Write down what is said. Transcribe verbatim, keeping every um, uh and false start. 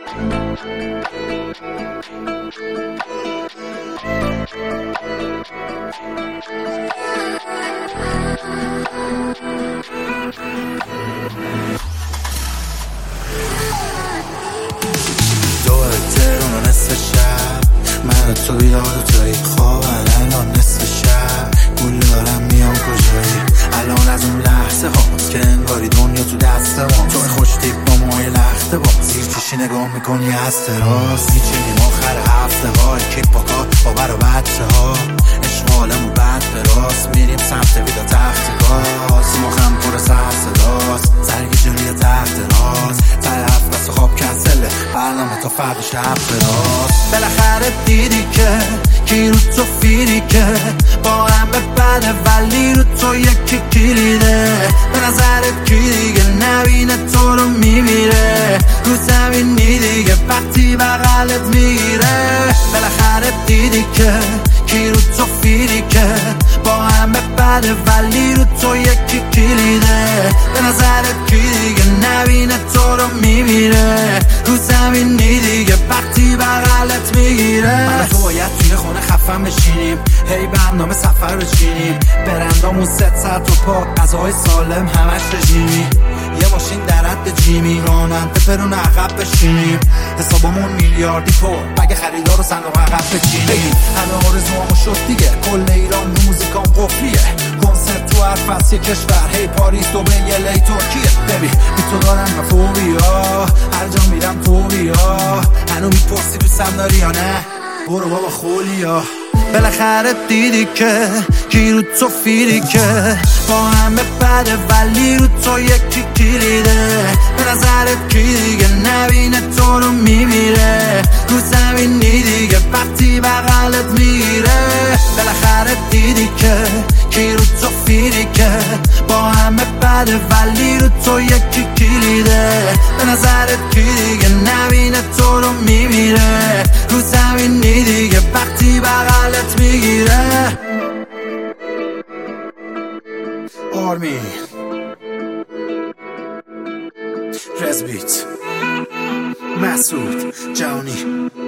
تهران نصف شب من تو بیدار و توی خواب الان نصف شب گول دارم میام کجایی الان از اون لحظه هاست که انگاری دنیا تو دست ما تو خوش تیپ با مای لخته با زیر کشی نگاه میکنی از تراس میچینیم آخر هفته ها کیپ با کار با بر و بچه ها عشق عالم و بعد به راست میریم سمت ویدا تخت گاز مخم پر سر صداست زرگی جلوی تحت راز طرف بس خواب کنسله برنامه تا فرد شب براست بالاخره دیدی که کی رو تو فیری که با هم به بده ولی رو تو یکی کلیده به نظرت کی دیگه نبینه تو رو میمیره رو زمینی دیگه وقتی بغلت میگیره بالاخره دیدی که کی رو تو فیری که با هم به بده ولی رو تو یکی کلیده به نظرت کی دیگه نبینه تو رو میمیره رو زمینی دیگه وقتی بغلت میگیره من تو باید توی خونه خفن بشینیم هی برنامه سفر بچینیم برندامون ست ساعت و پا غذاهای سالم همش رژیمی یه ماشین در حد جیمی راننده فرون عقب بشینیم حسابمون میلیاردی پر بگه خریدار رو صندوق عقب بچینیم همه آرزوامو شد دیگه کل ایران رو موزیکام قفلیه کنسرت تو هر فصل کشور هی پاریس دبی الی ترکیه ببین بی تو دارم مفوبیا هر جا میرم تو بیا هنو میپرسی دوستم داری یا نه برو بابا خولیا بالاخره دیدی که کی رو تو فیری که با همه بده ولی رو تو یکی کلیده به نظرت کی دیگه نبینه تو رو میمیره رو زمینی دیگه وقتی بغلت میگیره بالاخره دیدی که کی رو تو فیری که با همه بده ولی رو تو یکی کلیده به نظرت کی دیگه نبینه تو رو میمیره رو زمینی دیگه وقتی بغلت میگیره آرمین رزبیت مسعود جوانی